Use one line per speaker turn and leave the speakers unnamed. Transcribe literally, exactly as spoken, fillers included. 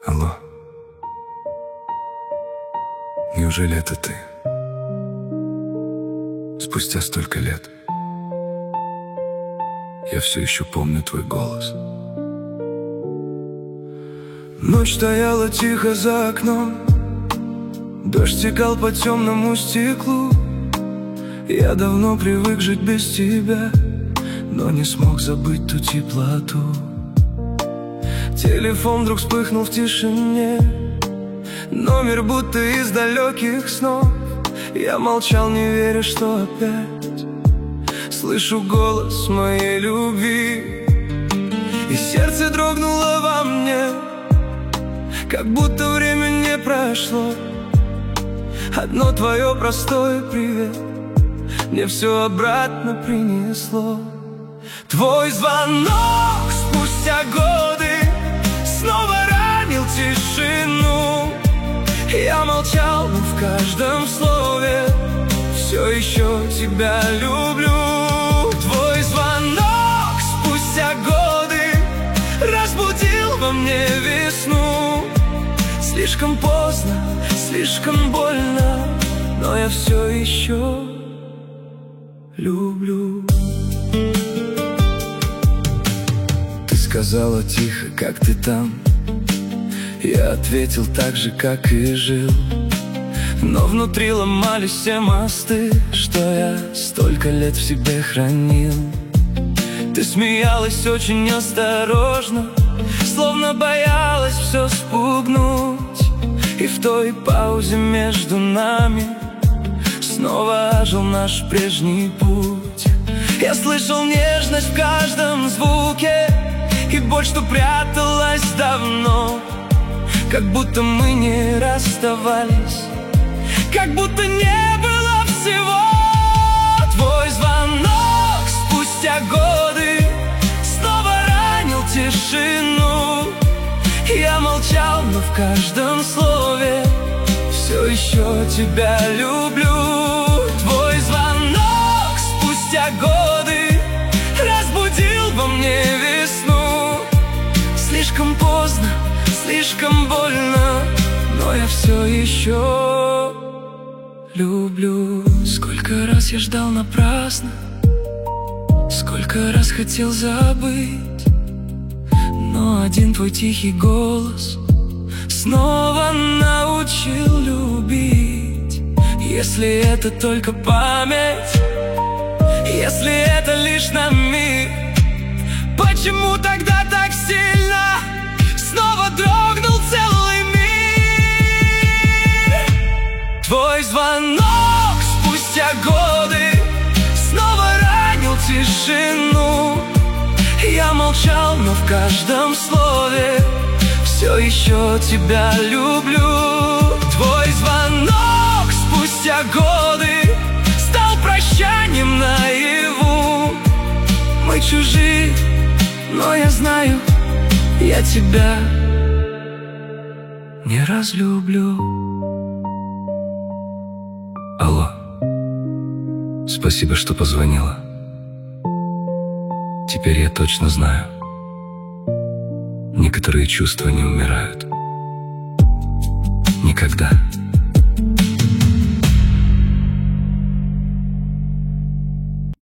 Алло, неужели это ты? Спустя столько лет я все еще помню твой голос. Ночь стояла тихо за окном, дождь стекал по темному стеклу. Я давно привык жить без тебя, но не смог забыть ту теплоту. Телефон вдруг вспыхнул в тишине, номер будто из далеких снов. Я молчал, не веря, что опять слышу голос моей любви. И сердце дрогнуло во мне, как будто время не прошло. Одно твое простое привет мне все обратно принесло. Твой звонок спустя годы снова ранил тишину. Я молчал, но в каждом слове все еще тебя люблю. Твой звонок спустя годы разбудил во мне весну. Слишком поздно, слишком больно, но я все еще люблю. Ты сказала тихо, как ты там. Я ответил так же, как и жил. Но внутри ломались все мосты, что я столько лет в себе хранил. Ты смеялась очень осторожно, словно боялась все спугнуть. И в той паузе между нами снова ожил наш прежний путь. Я слышал нежность в каждом звуке и боль, что пряталась давно. Как будто мы не расставались, как будто не было всего. Твой звонок спустя годы снова ранил тишину. Я молчал, но в каждом слове все еще тебя люблю. Твой звонок спустя годы разбудил во мне весну. Слишком поздно, слишком больно, но я все еще люблю. Сколько раз я ждал напрасно, сколько раз хотел забыть, но один твой тихий голос снова научил любить. Если это только память, если это лишь на миг, почему тогда так сильно снова дрогнул целый мир? Твой звонок спустя годы снова ранил тишину. Я молчал, но в каждом слове все еще тебя люблю. Твой звонок спустя годы стал прощанием наяву. Мы чужие, но я знаю, я тебя не разлюблю. Алло, спасибо, что позвонила. Теперь я точно знаю, некоторые чувства не умирают никогда.